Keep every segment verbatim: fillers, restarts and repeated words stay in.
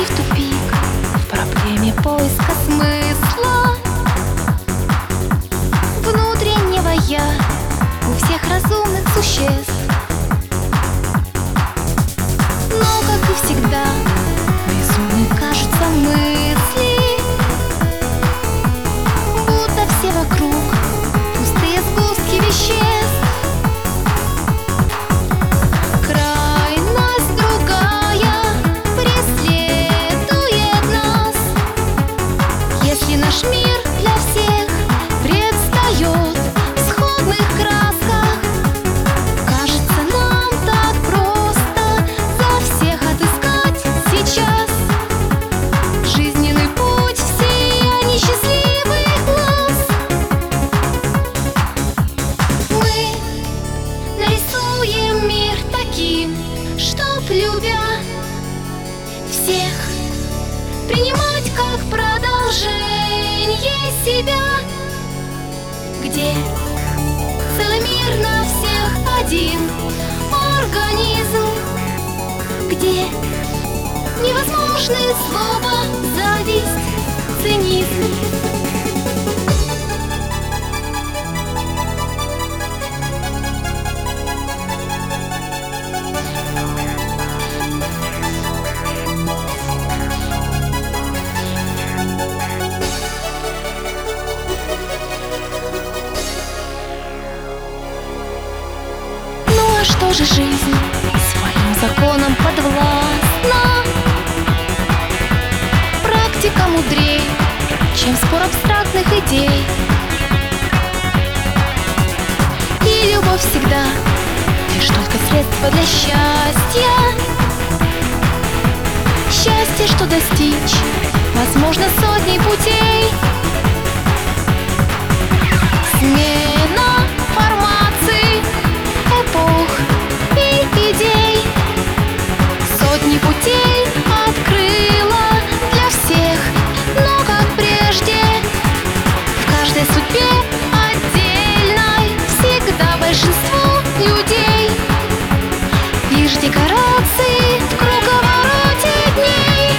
зашли в тупик в проблеме поиска смысла внутреннего я у всех разумных существ. Но, как и всегда, безумны кажутся мысли, будто все вокруг пустые сгустки веществ. Крайность другая преследует нас, если наш мир для всех предстает в сходных красках. Кажется, нам так просто за всех отыскать сейчас жизненный путь в сиянии счастливых глаз. Мы нарисуем мир таким, чтоб, любя всех, принимать как продолжение себя, где целый мир на всех один организм, где невозможны злоба, зависть, цинизм. Ну а что же жизнь своим законом подвластна? Практика мудрей, чем спор абстрактных идей. И любовь всегда лишь только средство для счастья. Счастье, что достичь возможно сотней путей. Смена формаций, эпох и идей, сотни путей открыла для всех, но как прежде в каждой судьбе отдельной всегда большинство людей лишь декорации в круговороте дней.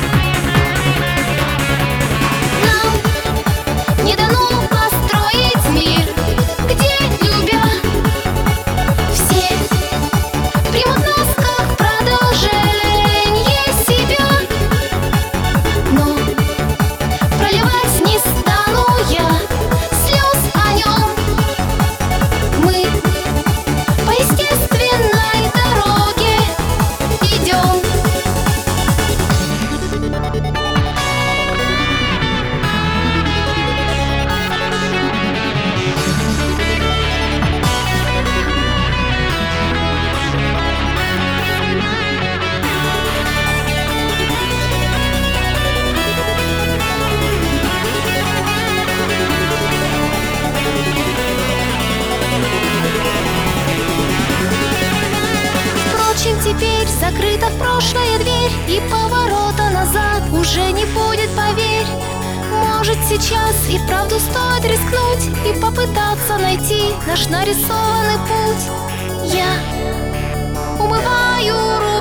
Нам не дано построить мир, где, любя, все примут нас как продолжение себя. Но проливать не стану я слез о нем. Мы по естественной дороге идем. Впрочем, теперь закрыта в прошлое дверь, и поворота назад уже не будет, поверь. Может, сейчас и вправду стоит рискнуть и попытаться найти наш нарисованный путь. Я умываю руки